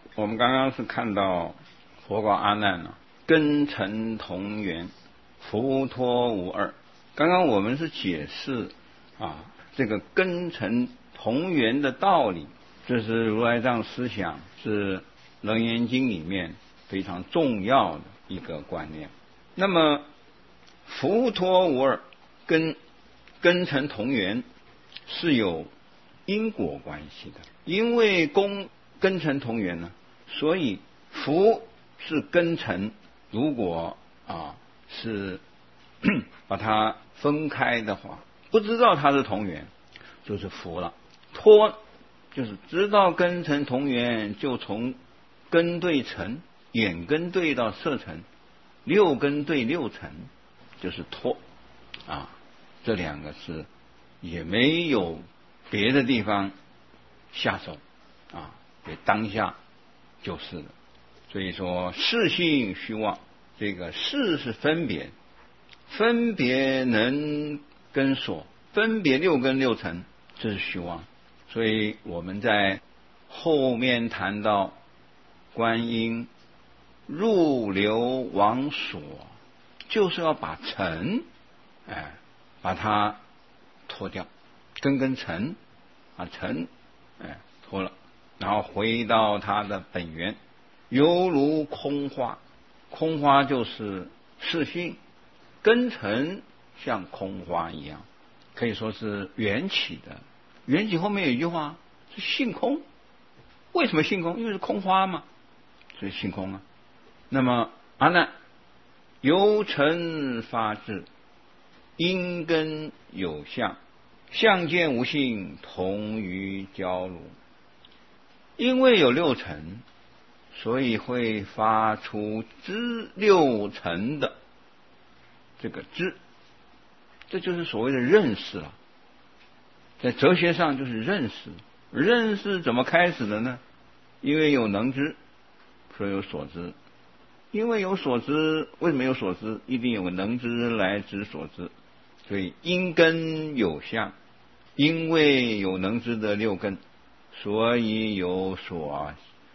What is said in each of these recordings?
我们刚刚是看到佛告阿难了，根尘同源，佛陀无二。刚刚我们是解释这个根尘同源的道理，这是如来藏思想，是楞严经里面非常重要的一个观念。那么佛陀无二跟根尘同源是有因果关系的，因为根尘同源呢，所以福是根尘，如果是把它分开的话，不知道它是同源就是福了。脱就是知道根尘同源，就从根对尘，眼根对到色尘，六根对六尘，就是脱这两个是也没有别的地方下手给当下就是了。所以说事性虚妄，这个事是分别，分别能跟所，分别六根六尘，这是虚妄。所以我们在后面谈到观音入流往所，就是要把尘把它脱掉，根尘尘脱了，然后回到它的本源，犹如空花。空花就是事性，根尘像空花一样，可以说是缘起的。缘起后面有一句话是性空，为什么性空？因为是空花嘛，所以性空那么阿难，由尘发智，因根有相，相见无性，同于交如。因为有六尘，所以会发出知六尘的这个知，这就是所谓的认识了。在哲学上就是认识。认识怎么开始的呢？因为有能知，所以有所知。因为有所知，为什么有所知？一定有个能知来知所知。所以因根有相，因为有能知的六根，所以有所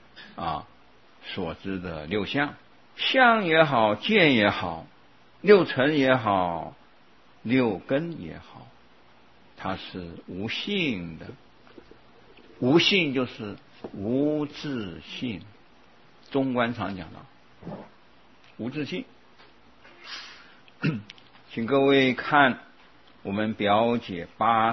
知的六相。相也好，见也好，六尘也好，六根也好，它是无性的。无性就是无自性，中观常讲的无自性。请各位看我们表解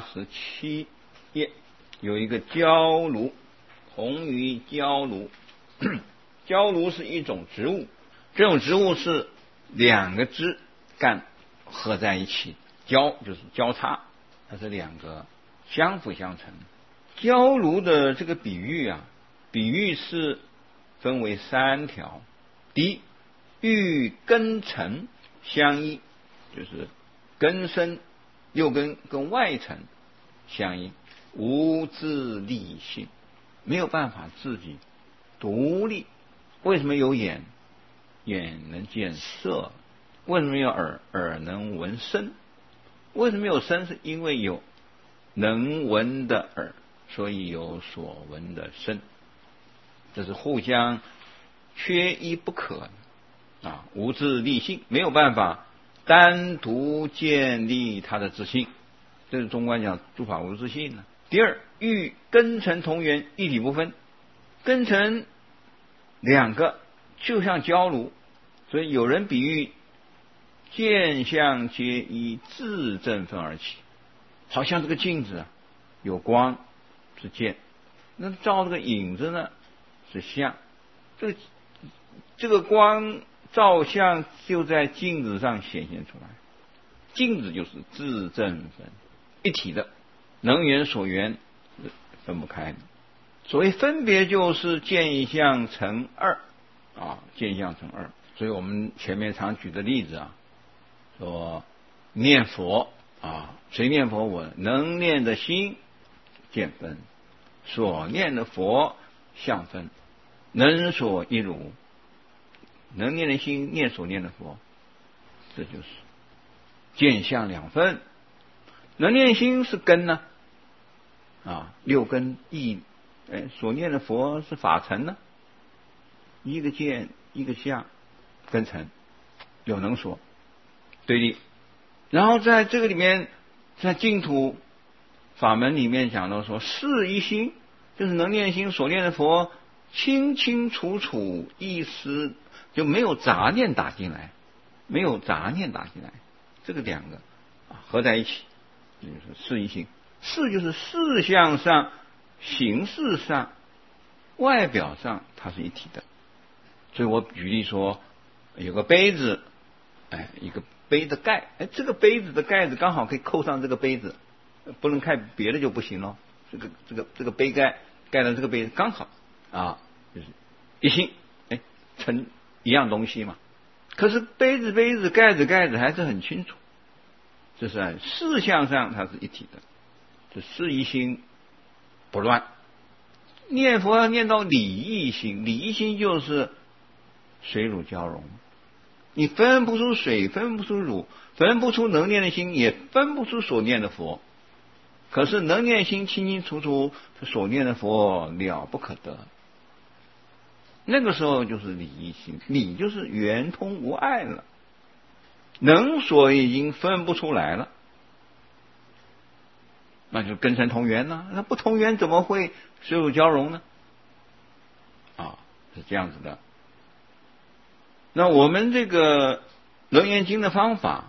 87页，有一个焦炉，同于焦炉。焦炉是一种植物，这种植物是两个枝干合在一起，交就是交叉，它是两个相辅相成。焦炉的这个比喻是分为3条。第一，与根尘相依，就是根身六根跟外尘相依，无自立性，没有办法自己独立。为什么有眼？眼能见色。为什么有耳？耳能闻声。为什么有声？是因为有能闻的耳，所以有所闻的声。这是互相缺一不可无自立性，没有办法单独建立他的自性。这是中观讲诸法无自性呢。第二，与根尘同源，一体不分。根尘两个就像焦炉，所以有人比喻见相皆依自振奋而起，好像这个镜子有光是见，那照这个影子呢是相。这个光照相就在镜子上显现出来，镜子就是自振奋，一体的，能缘所缘分不开的。所谓分别就是见相成二见相成二。所以我们前面常举的例子说念佛谁念佛？我能念的心见分，所念的佛相分，能所一如。能念的心念所念的佛，这就是见相两分。能念心是根呢六根意所念的佛是法尘呢， 一个见一个相，根尘有能所对立。然后在这个里面，在净土法门里面讲到说，是一心，就是能念心所念的佛清清楚楚，一丝就没有杂念打进来，没有杂念打进来，这个两个合在一起，就是是一心。是就是事相上、形式上、外表上它是一体的。所以我举例说，有个杯子，一个杯的盖，这个杯子的盖子刚好可以扣上这个杯子，不能盖别的就不行了。这个杯盖盖了这个杯子刚好就是一心，成一样东西嘛。可是杯子盖子还是很清楚，这是在事相上它是一体的。这是一心不乱。念佛要念到理一心，理一心就是水乳交融，你分不出水，分不出乳，分不出能念的心，也分不出所念的佛。可是能念心清清楚楚，所念的佛了不可得。那个时候就是理一心，理就是圆通无碍了，能所已经分不出来了，那就根尘同源了。那不同源怎么会水乳交融呢？是这样子的。那我们这个楞严经的方法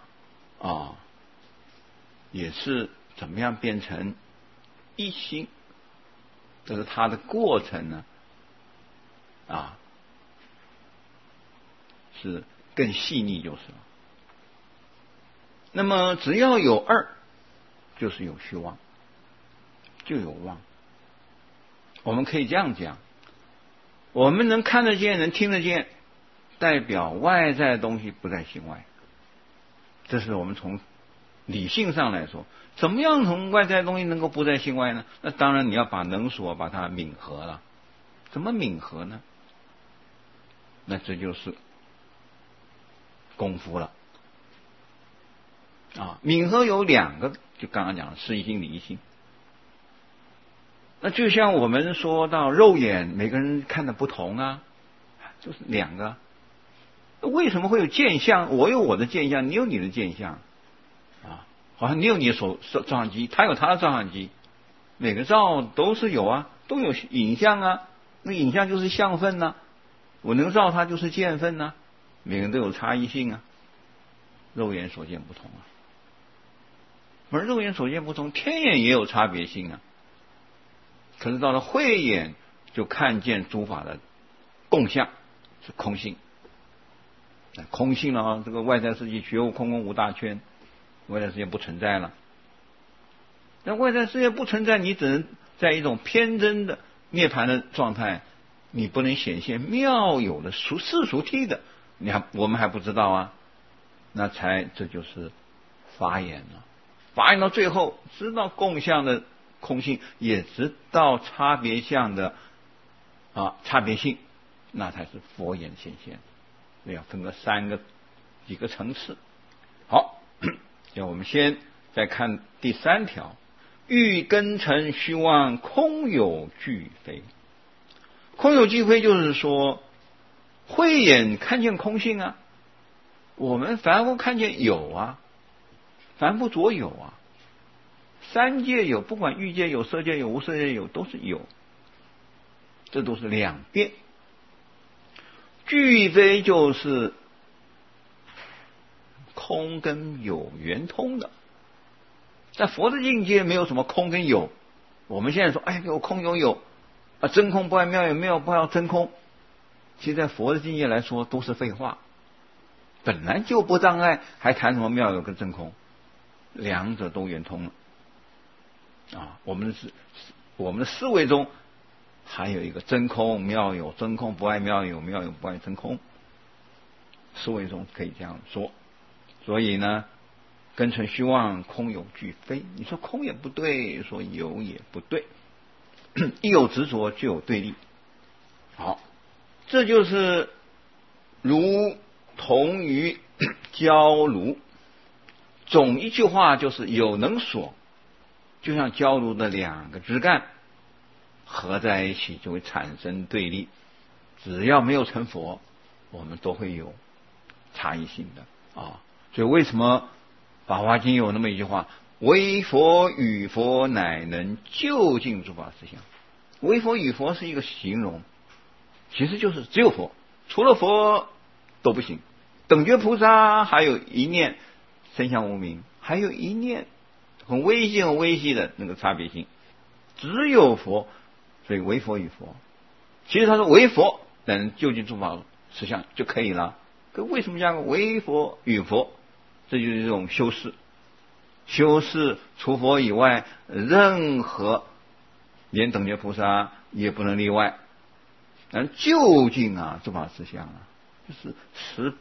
也是怎么样变成一心，这是它的过程呢是更细腻就是了。那么只要有二，就是有虚妄，就有妄。我们可以这样讲，我们能看得见，能听得见，代表外在的东西不在心外。这是我们从理性上来说，怎么样从外在的东西能够不在心外呢？那当然你要把能所把它泯合了。怎么泯合呢？那这就是功夫了泯合有两个，就刚刚讲的是一心理一心。那就像我们说到肉眼，每个人看的不同就是两个。为什么会有见相？我有我的见相，你有你的见相好像你有你的照相机，他有他的照相机，每个照都是有都有影像那影像就是相分我能照它就是见分每个人都有差异性肉眼所见不同而肉眼所见不同，天眼也有差别性可是到了慧眼，就看见诸法的共相是空性。空性了这个外在世界觉悟空空无大圈，外在世界不存在了。那外在世界不存在，你只能在一种偏真的涅槃的状态，你不能显现妙有的世俗谛的，我们还不知道那这就是法眼了。法眼到最后知道共相的空性，也知道差别相的差别性，那才是佛眼显现。要分个几个层次。好，那我们先再看第3条，欲根尘虚妄，空有俱非。空有俱非就是说，慧眼看见空性我们凡夫看见有凡夫着有三界有，不管欲界有、色界有、无色界有，都是有，这都是两遍。俱非就是空跟有圆通的，在佛的境界没有什么空跟有。我们现在说有空有真空不爱妙有，妙不爱真空，其实在佛的境界来说都是废话，本来就不障碍，还谈什么妙有跟真空？两者都圆通了我们的思维中还有一个真空妙有，真空不爱妙有，妙有不爱真空，思维中可以这样说。所以呢，根尘虚妄，空有俱非。你说空也不对，说有也不对，一有执着就有对立。好，这就是如同于焦炉。总一句话就是有能所，就像焦炉的两个枝干合在一起就会产生对立， 只要没有成佛，我们都会有差异性的啊。所以为什么《法华经》有那么一句话：唯佛与佛乃能究竟诸法实相。唯佛与佛是一个形容，其实就是只有佛，除了佛都不行。等觉菩萨还有一念身相无明，还有一念很微细的那个差别性，只有佛，所以唯佛与佛。其实他说唯佛乃能究竟诸法实相就可以了，可为什么加个唯佛与佛？这就是这种修饰，除佛以外，任何连等觉菩萨也不能例外。究竟诸法实相就是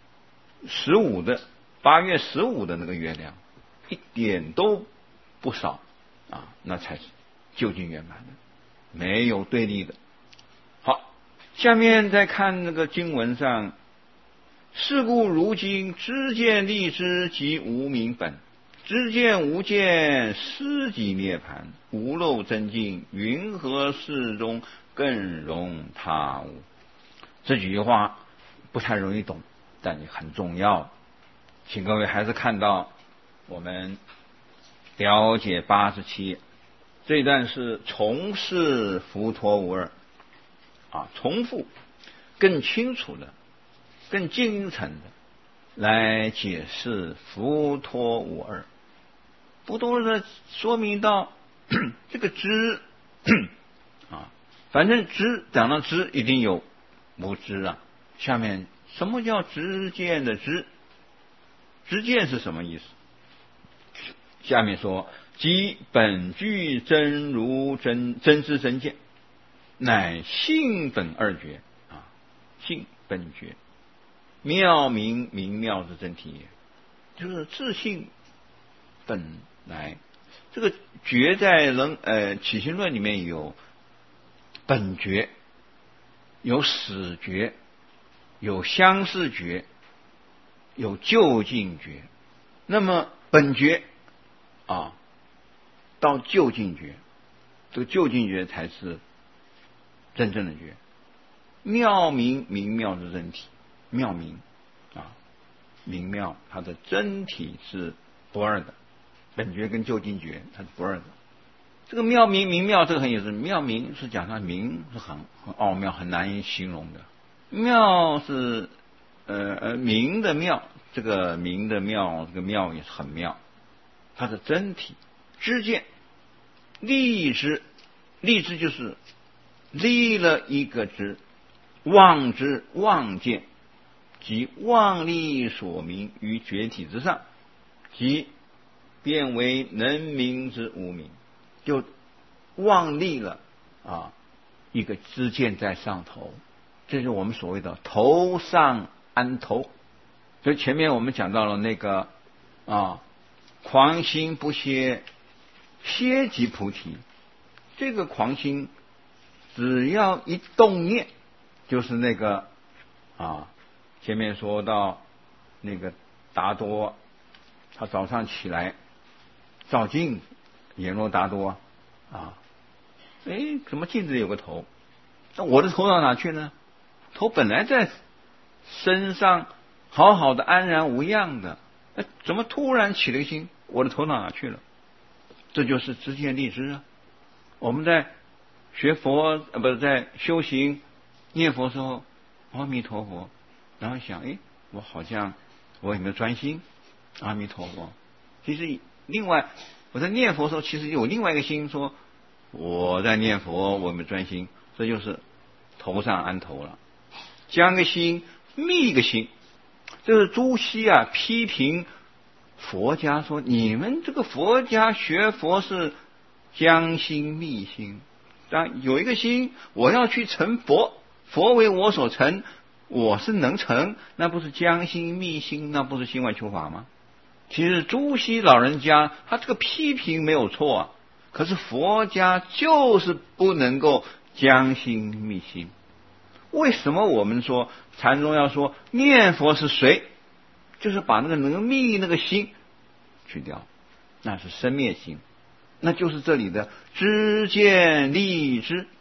8月15的那个月亮，一点都不少那才是究竟圆满的，没有对立的。好，下面再看那个经文上，是故如今知见立知即无明本，知见无见失即涅盘，无漏真境云何世中更容他物。这几句话不太容易懂，但也很重要，请各位还是看到我们了解87页这一段是重释浮陀无二重复更清楚的更精诚的来解释浮陀无二。浮陀的说明到这个知反正知讲到知一定有无知下面什么叫知见的知？知见是什么意思？下面说即本具真如真知真见，乃性本二觉性本觉，妙明明妙之真体也。就是自性本来，这个觉在起心论里面有本觉，有始觉，有相似觉，有究竟觉。那么本觉到究竟觉，这个究竟觉才是真正的觉。妙明明妙之真体，妙明明妙，它的真体是不二的，本觉跟究竟觉它是不二的。这个妙明明妙，这个很有意思。妙明是讲它明是很奥妙，很难以形容的。妙是明的妙，这个明的妙，这个妙也是很妙。它的真体知见立知，立知就是立了一个知，妄知妄见，即妄立所明于觉体之上，即变为能明之无明，就妄立了一个知见在上头，这是我们所谓的头上安头。所以前面我们讲到了那个狂心不歇，歇即菩提。这个狂心只要一动念，就是那个前面说到那个达多，他早上起来照镜子，阎罗达多怎么镜子有个头？那我的头到哪去呢？头本来在身上好好的安然无恙的，怎么突然起了个心？我的头到哪去了？这就是知见立知我们在学佛不是在修行念佛的时候，阿弥陀佛，然后想我好像我有没有专心？阿弥陀佛。其实另外我在念佛的时候，其实有另外一个心说我在念佛，我有没有专心？这就是头上安头了，将个心密一个心。这是朱熹批评佛家说，你们这个佛家学佛是将心密心，有一个心我要去成佛，佛为我所成，我是能成，那不是将心密心，那不是心外求法吗？其实朱熹老人家他这个批评没有错可是佛家就是不能够将心密心。为什么我们说禅宗要说念佛是随，就是把那个能密那个心去掉，那是生灭心，那就是这里的知见立知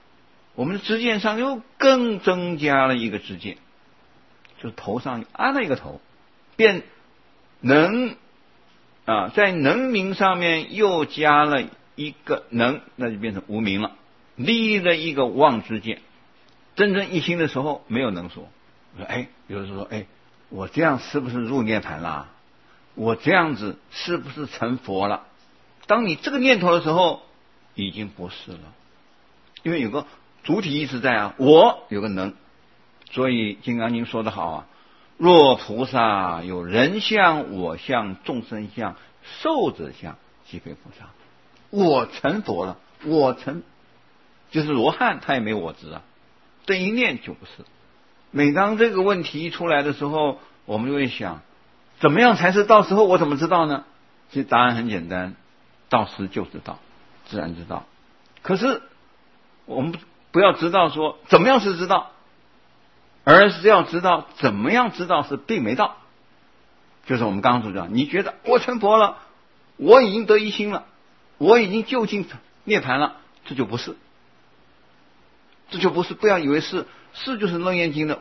我们的支箭上又更增加了一个支箭，就是头上安了一个头，便能在能名上面又加了一个能，那就变成无名了，立了一个妄之箭。真正一心的时候没有能所，有的时候说，我这样是不是入涅盘了？我这样子是不是成佛了？当你这个念头的时候，已经不是了，因为有个主体意识在啊，我有个能。所以《金刚经》说得好啊，若菩萨有人相、我相、众生相、寿者相，即非菩萨。我成佛了，我成就是罗汉，他也没我执啊，这一念就不是。每当这个问题一出来的时候，我们就会想，怎么样才是到时候？我怎么知道呢？其实答案很简单，到时就知道，自然知道。可是我们不要知道说怎么样是知道，而是要知道怎么样知道是并没到。就是我们刚刚说的，你觉得我成佛了，我已经得一心了，我已经就近涅盘了，这就不是，这就不是。不要以为是就是楞严经的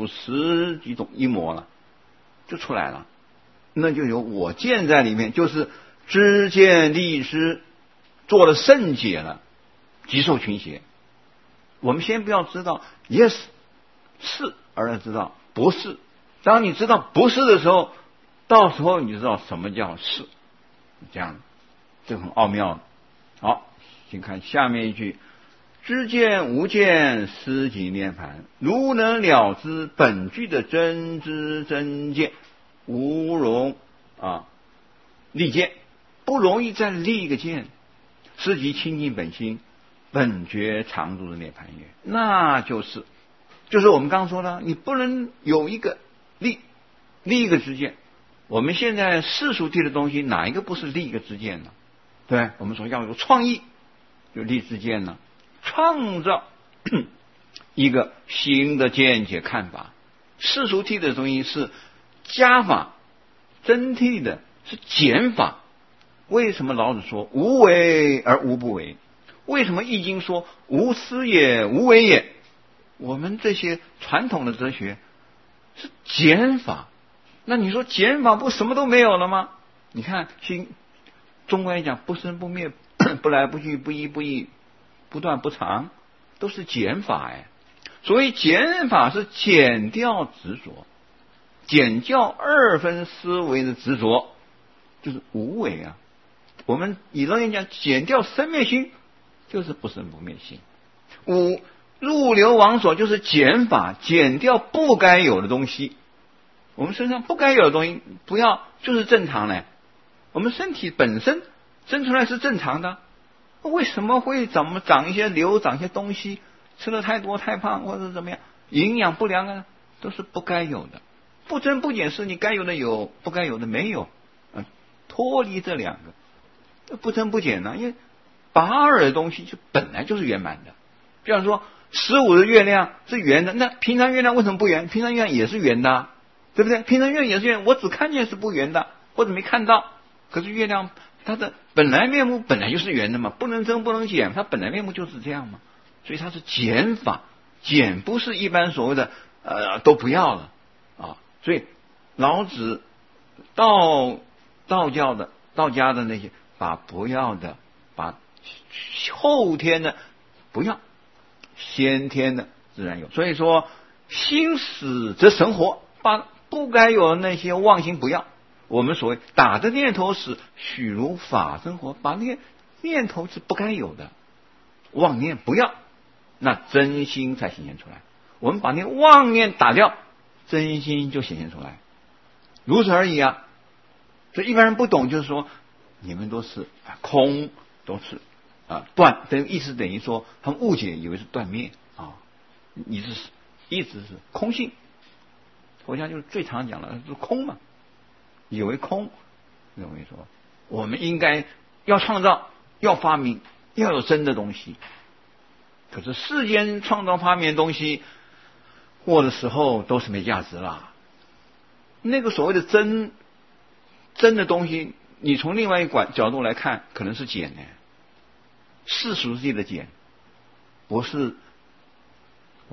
50几种一模了，就出来了，那就有我见在里面，就是知见立知，做了圣解了，即受群邪。我们先不要知道 yes 是，而要知道不是。当你知道不是的时候，到时候你就知道什么叫是，这样，这很奥妙。好，请看下面一句：知见无见，思即涅盘。如能了知本具的真知真见，无容立见，不容易再立一个见，思即清净本心，本觉常住的涅盘也。那就是我们刚刚说的，你不能有一个立一个知见。我们现在世俗谛的东西，哪一个不是立一个知见呢？对，我们说要有创意，就立知见呢，创造一个新的见解看法。世俗谛的东西是加法，真谛的是减法。为什么老子说无为而无不为？为什么易经说无思也无为也？我们这些传统的哲学是减法，那你说减法不什么都没有了吗？你看中国人讲不生不灭，不来不去，不依不异，不断不长，都是减法哎。所以减法是减掉执着，减掉二分思维的执着，就是无为啊。我们以楞严讲减掉生灭心，就是不生不灭心。入流往所就是减法，减掉不该有的东西。我们身上不该有的东西不要，就是正常嘞。我们身体本身生出来是正常的，为什么会长一些瘤，长一些东西？吃了太多太胖，或者怎么样，营养不良啊，都是不该有的。不增不减是你该有的有，不该有的没有。脱离这两个，不增不减呢，因为拔二的东西就本来就是圆满的。比方说15的月亮是圆的，那平常月亮为什么不圆？平常月亮也是圆的，对不对？平常月亮也是圆，我只看见是不圆的，或者没看到。可是月亮它的本来面目本来就是圆的嘛，不能增不能减，它本来面目就是这样嘛。所以它是减法，减不是一般所谓的都不要了啊。所以老子道家的那些把不要的，把后天的不要，先天的自然有。所以说心死则神活，把不该有的那些妄心不要。我们所谓打的念头死，许如法生活，把那些念头是不该有的妄念不要，那真心才显现出来。我们把那妄念打掉，真心就显现出来，如此而已啊。所以一般人不懂，就是说你们都是空，都是断，意思等于说他们误解，以为是断灭啊，意思是空性。佛家就是最常讲的是空嘛，以为空，认为说我们应该要创造，要发明，要有真的东西。可是世间创造发明的东西，过的时候都是没价值啦。那个所谓的真的东西，你从另外一个角度来看，可能是减呢，世俗界的减，不是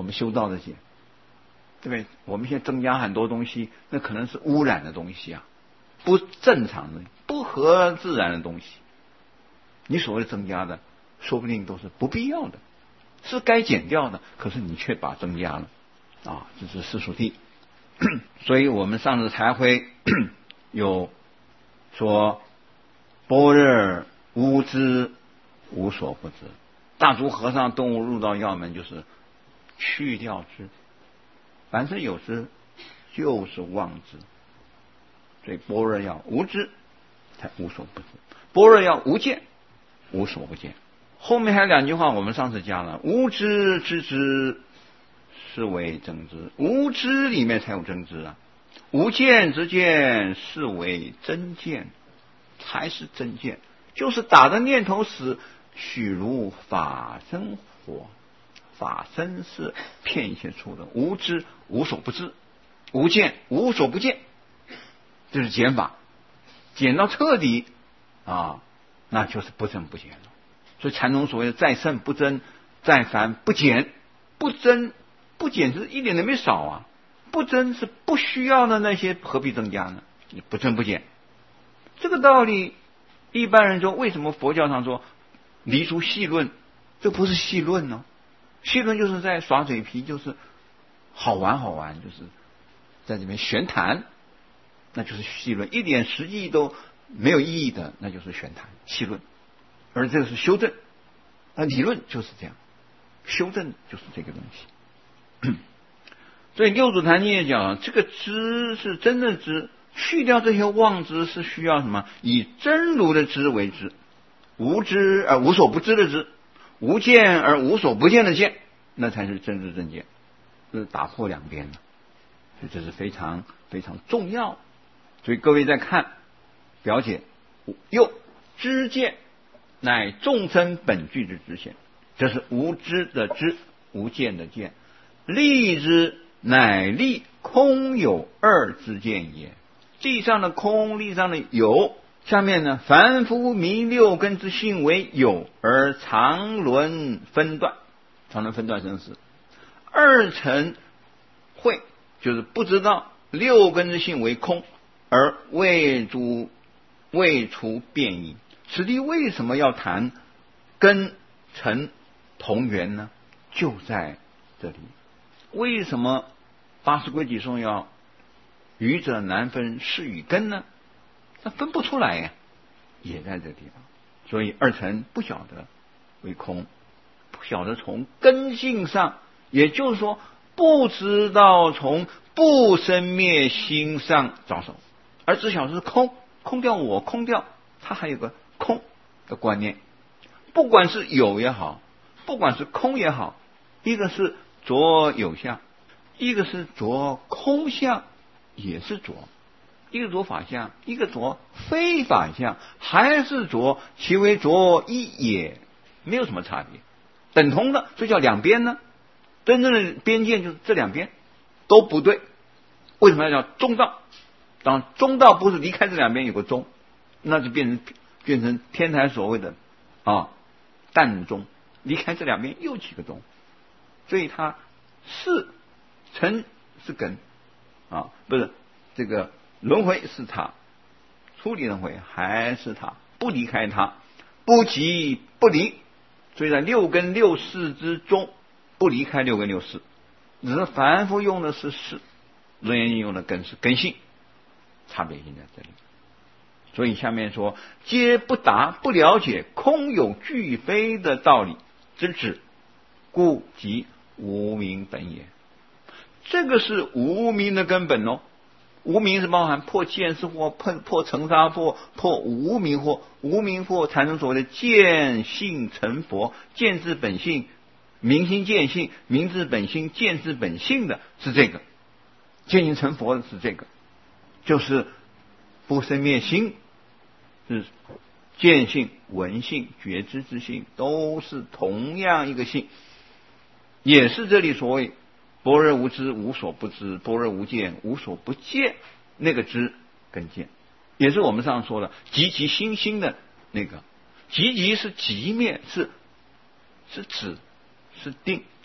我们修道的解，对不对？我们现在增加很多东西，那可能是污染的东西啊，不正常的、不合自然的东西。你所谓增加的，说不定都是不必要的，是该减掉的，可是你却把增加了啊，这是世俗谛。所以我们上次才会有说般若无知无所不知，大足和尚动物入道要门就是去掉知，凡是有知就是妄知，所以般若要无知才无所不知，般若要无见无所不见。后面还有两句话我们上次讲了，无知之知是为真知，无知里面才有真知啊，无见之见是为真见，才是真见，就是打的念头死，许如法身活，法身是片现出的，无知无所不知，无见无所不见，这是减法，减到彻底啊，那就是不增不减了。所以禅宗所谓的再胜不增，再繁不减，不增不减是一点都没少啊，不增是不需要的那些何必增加呢？你不增不减，这个道理一般人说，为什么佛教上说离出细论？这不是细论呢，细论就是在耍嘴皮，就是好玩好玩，就是在这边玄谈，那就是细论，一点实际都没有意义的，那就是玄谈细论。而这个是修正，理论就是这样，修正就是这个东西。所以六祖坛经也讲，这个知是真的知，去掉这些妄知是需要什么？以真如的知为知，无知而无所不知的知，无见而无所不见的见，那才是真知正见，是打破两边的。所以这是非常非常重要。所以各位在看表解，又知见乃众生本具之知见，这是无知的知，无见的见。立之乃立空有二之见也。地上的空，地上的有，下面呢，凡夫迷六根之性为有，而常轮分断，常轮分断生死。二乘会就是不知道六根之性为空，而未除变异。此地为什么要谈根尘同源呢？就在这里。为什么八识归己颂要愚者难分识与根呢？那分不出来呀，也在这地方。所以二乘不晓得为空，不晓得从根性上，也就是说不知道从不生灭心上着手，而只晓得是空，空掉我，空掉它，还有个空的观念。不管是有也好，不管是空也好，一个是着有相，一个是着空相，也是着，一个着法相，一个着非法相，还是着，其为着一也，没有什么差别，等同的，所以叫两边呢。真正的边界就是这两边都不对。为什么要叫中道？当中道不是离开这两边有个中，那就变成天台所谓的淡中，离开这两边又几个中，所以它是尘是根不是这个轮回是它，出离轮回还是它，不离开它，不即不离。所以在六根六识之中，不离开六根六识，只是凡夫用的是识，楞严经用的根是根性，差别性在这里。所以下面说，皆不达不了解空有俱非的道理之止，故即无明本也。这个是无明的根本哦。无明是包含破见识惑、破尘沙惑、破无明惑。无明惑才能所谓的见性成佛，见之本性，明心见性，明之本性，见之本性的是这个，见性成佛的是这个，就是不生灭心，是见性、闻性、觉知之性，都是同样一个性，也是这里所谓般若无知无所不知，般若无见无所不见，那个知跟见，也是我们上说的寂寂心心的那个。寂寂是寂灭，是止，是定，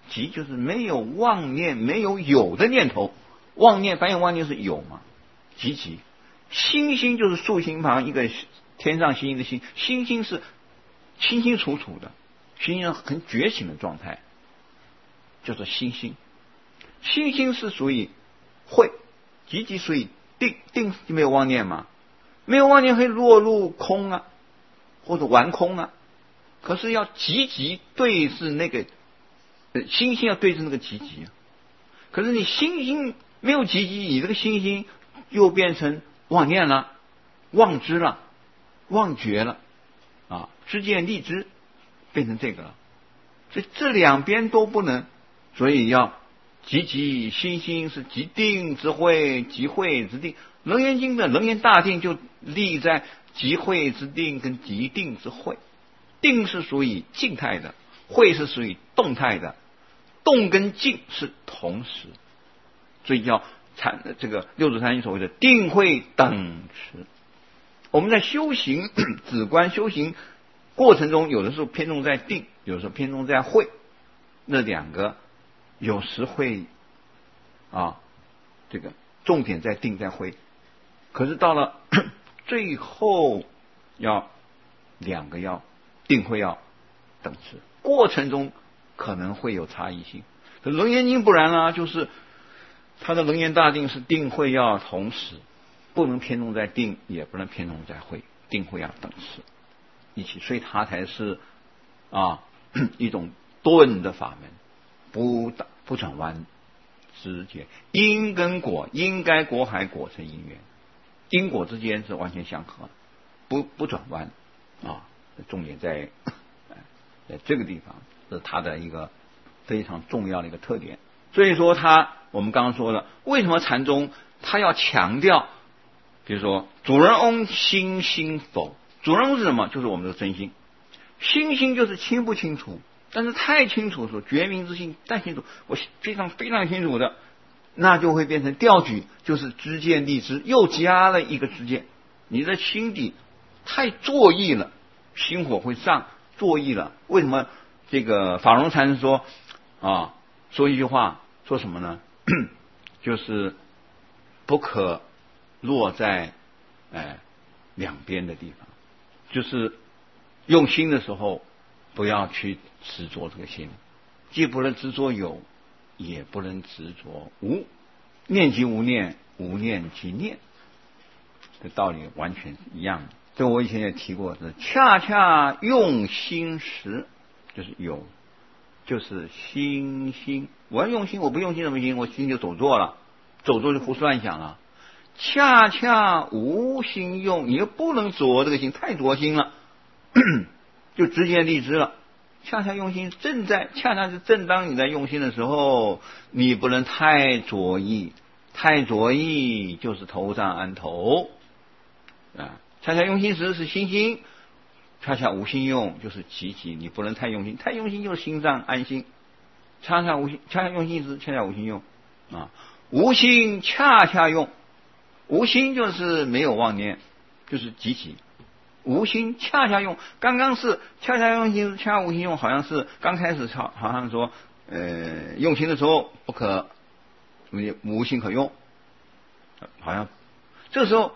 即就是没有妄念，没有有的念头。妄念，凡有妄念是有嘛？即星星就是竖心旁一个天上星星的星，星星是清清楚楚的，星星很觉醒的状态，叫做星星。星星是属于慧，即属于定，定就没有妄念嘛，没有妄念会落入空啊，或者玩空啊。可是要即对峙那个星星，要对峙那个即啊。可是你星星没有即，你这个星星又变成妄念了，妄知了，妄觉了啊，知见立知变成这个了。所以这两边都不能，所以要即星星是即定之慧，即慧之定。楞严经的楞严大定就立在即慧之定跟即定之慧。定是属于静态的，慧是属于动态的，动跟静是同时，所以叫这个六祖坛经所谓的定慧等持。我们在修行止观修行过程中，有的时候偏重在定，有的时候偏重在慧，那两个有时会这个重点在定在慧，可是到了最后要两个要定慧要等持，过程中可能会有差异性。可楞严经不然啦，就是它的楞严大定是定慧要同时，不能偏重在定，也不能偏重在慧，定慧要等持一起，所以它才是一种顿的法门，不转弯，直接因跟果，因该果海果成因缘，因果之间是完全相合，不转弯重点在这个地方，是它的一个非常重要的一个特点。所以说我们刚刚说了，为什么禅宗它要强调，比如说主人翁心心否？主人翁是什么？就是我们的真心。心心就是清不清楚，但是太清楚的时候，觉明之心太清楚，我非常非常清楚的，那就会变成调举，就是知见立知，又加了一个知见。你的心底太作意了，心火会上，作意了。为什么这个法融禅师说说一句话，说什么呢？就是不可落在两边的地方，就是用心的时候不要去执着这个心，既不能执着有，也不能执着无。念即无念，无念即念，这道理完全是一样的。这我以前也提过，是恰恰用心时，就是有，就是心。我要用心，我不用心怎么行？我心就走错了，走错就胡思乱想了。恰恰无心用，你又不能着这个心，太着心了，就直接立知了。恰恰用心，恰恰是正当你在用心的时候，你不能太着意，太着意就是头上安头恰恰用心时是心心，恰恰无心用就是即，你不能太用心，太用心就是心上安心。恰恰无心，恰恰用心时恰恰无心用无心恰恰用，无心就是没有妄念，就是即无心恰恰用。刚刚是恰恰用心，恰恰无心用，好像是刚开始好像说用心的时候不可无心可用，好像这时候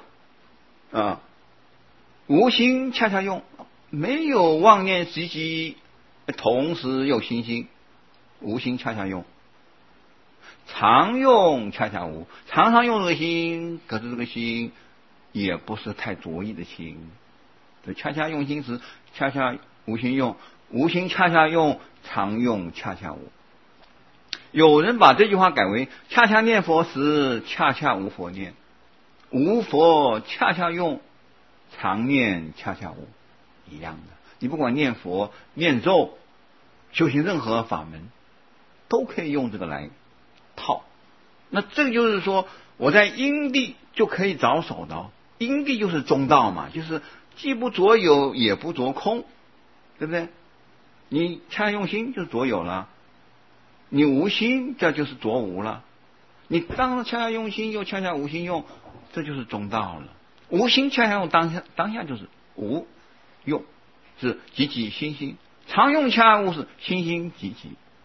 无心恰恰用，没有妄念即同时有心，无心恰恰用。常用恰恰无，常用这个心，可是这个心也不是太着意的心。恰恰用心时，恰恰无心用，无心恰恰用，常用恰恰无。有人把这句话改为恰恰念佛时，恰恰无佛念，无佛恰恰用，常念恰恰无，一样的。你不管念佛、念咒、修行任何法门，都可以用这个来套。那这个就是说，我在因地就可以着手的。因地就是中道嘛，就是既不着有，也不着空，对不对？你恰恰用心就是着有了，你无心这就是着无了。你当恰恰用心又恰恰无心用，这就是中道了。无心恰恰用当下就是无用，是即心心。常用恰恰无是心心即。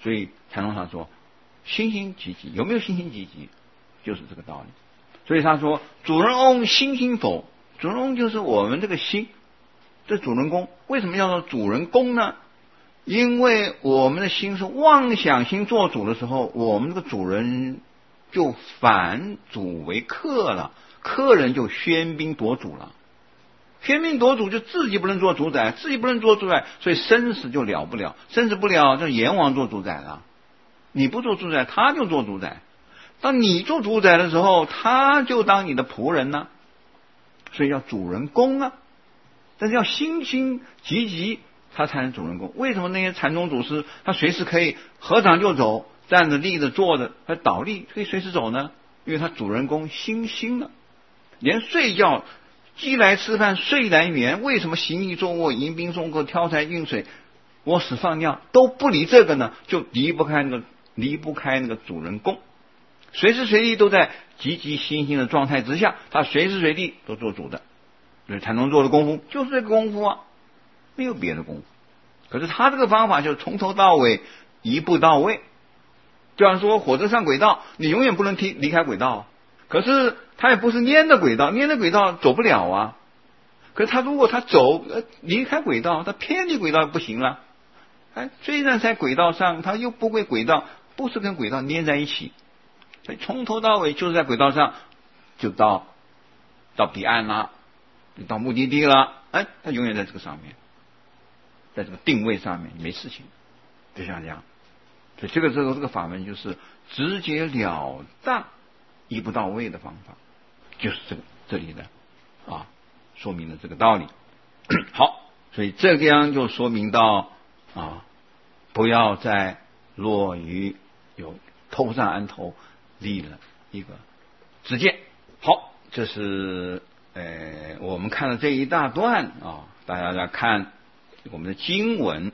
所以禅宗他说心心积极，有没有心心积极，就是这个道理。所以他说主人翁心心否，主人翁就是我们这个心，这主人公。为什么叫做主人公呢？因为我们的心是妄想心做主的时候，我们这个主人就反主为客了，客人就喧宾夺主了。喧宾夺主就自己不能做主宰，自己不能做主宰，所以生死就了不了，生死不了就阎王做主宰了。你不做主宰，他就做主宰。当你做主宰的时候，他就当你的仆人呢。所以叫主人公啊，但是要心心积极，他才能主人公。为什么那些禅宗祖师他随时可以合掌就走，站着立着坐着，他倒立可以随时走呢？因为他主人公心心了。连睡觉，饥来吃饭，睡来眠，为什么行医坐卧，迎宾送客，挑柴运水，屙屎放尿都不理这个呢？就离不开那个主人公，随时随地都在积极心心的状态之下，他随时随地都做主的。所以禅宗做的功夫就是这个功夫啊，没有别的功夫。可是他这个方法就是从头到尾一步到位。就像说火车上轨道，你永远不能离开轨道，可是他也不是粘着轨道，粘着轨道走不了啊。可是他如果他离开轨道，他偏离轨道不行了。虽然在轨道上，他又不归轨道，不是跟轨道粘在一起，所以从头到尾就是在轨道上，就到彼岸了，到目的地了。他永远在这个上面，在这个定位上面没事情，就像这样。所以这个法门就是直截了当、一步到位的方法，就是这里的说明了这个道理。好，所以这样就说明到不要再落于有头上安头立了一个知见。好，这是我们看了这一大段大家来看我们的经文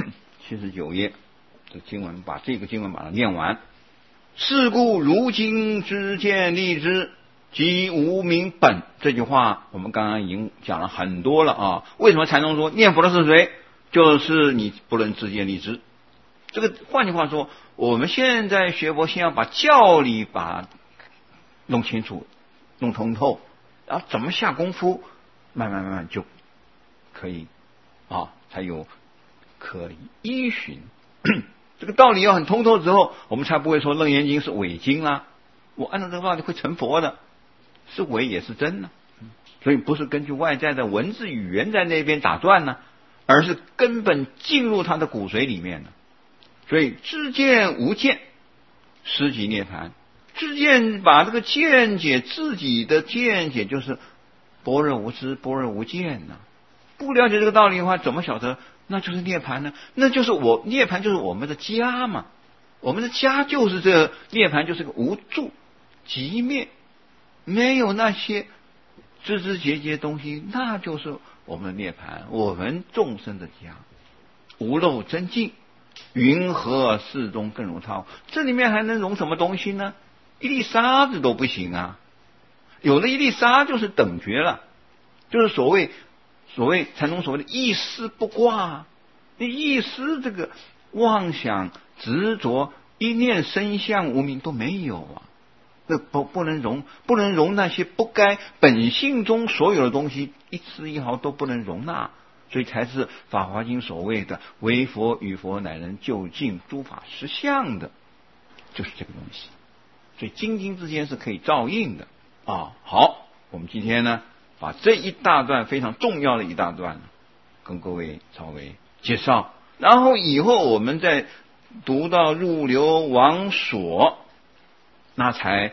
79页。经文把这个经文把它念完。是故如今知见立之，即无明本。这句话我们刚刚已经讲了很多了为什么禅宗说念佛的是谁？就是你不能知见立之。这个换句话说，我们现在学佛先要把教理弄清楚、弄通透，然后怎么下功夫，慢慢就可以才有可依循。这个道理要很通透之后，我们才不会说楞严经是伪经啦。我按照这个道理会成佛的，是伪也是真呢。所以不是根据外在的文字语言在那边打转呢，而是根本进入他的骨髓里面的。所以知见无见，失即涅槃。知见把这个见解，自己的见解就是般若无知、般若无见呢。不了解这个道理的话，怎么晓得那就是涅槃呢？那就是涅槃就是我们的家嘛，我们的家就是这涅槃，就是个无住即灭，没有那些枝枝节节东西，那就是我们的涅槃，我们众生的家。无漏真净，云何世中更如涛？这里面还能容什么东西呢？一粒沙子都不行啊！有了一粒沙就是等觉了，就是所谓禅宗所谓的一丝不挂。你一丝这个妄想执着一念生相无明都没有啊，那不能容那些不该本性中所有的东西，一丝一毫都不能容纳。所以才是法华经所谓的唯佛与佛乃能究竟诸法实相的，就是这个东西。所以经经之间是可以照应的好，我们今天呢把这一大段非常重要的一大段跟各位稍微介绍，然后以后我们再读到入流往所，那才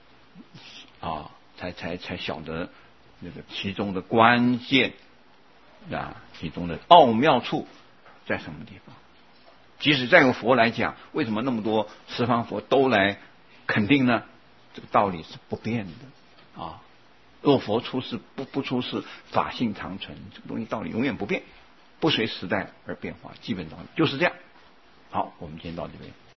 晓得那个其中的关键其中的奥妙处在什么地方。即使再有佛来讲，为什么那么多十方佛都来肯定呢？这个道理是不变的若佛出世不出世，法性常存，这个东西道理永远不变，不随时代而变化，基本道理就是这样。好，我们今天到这边。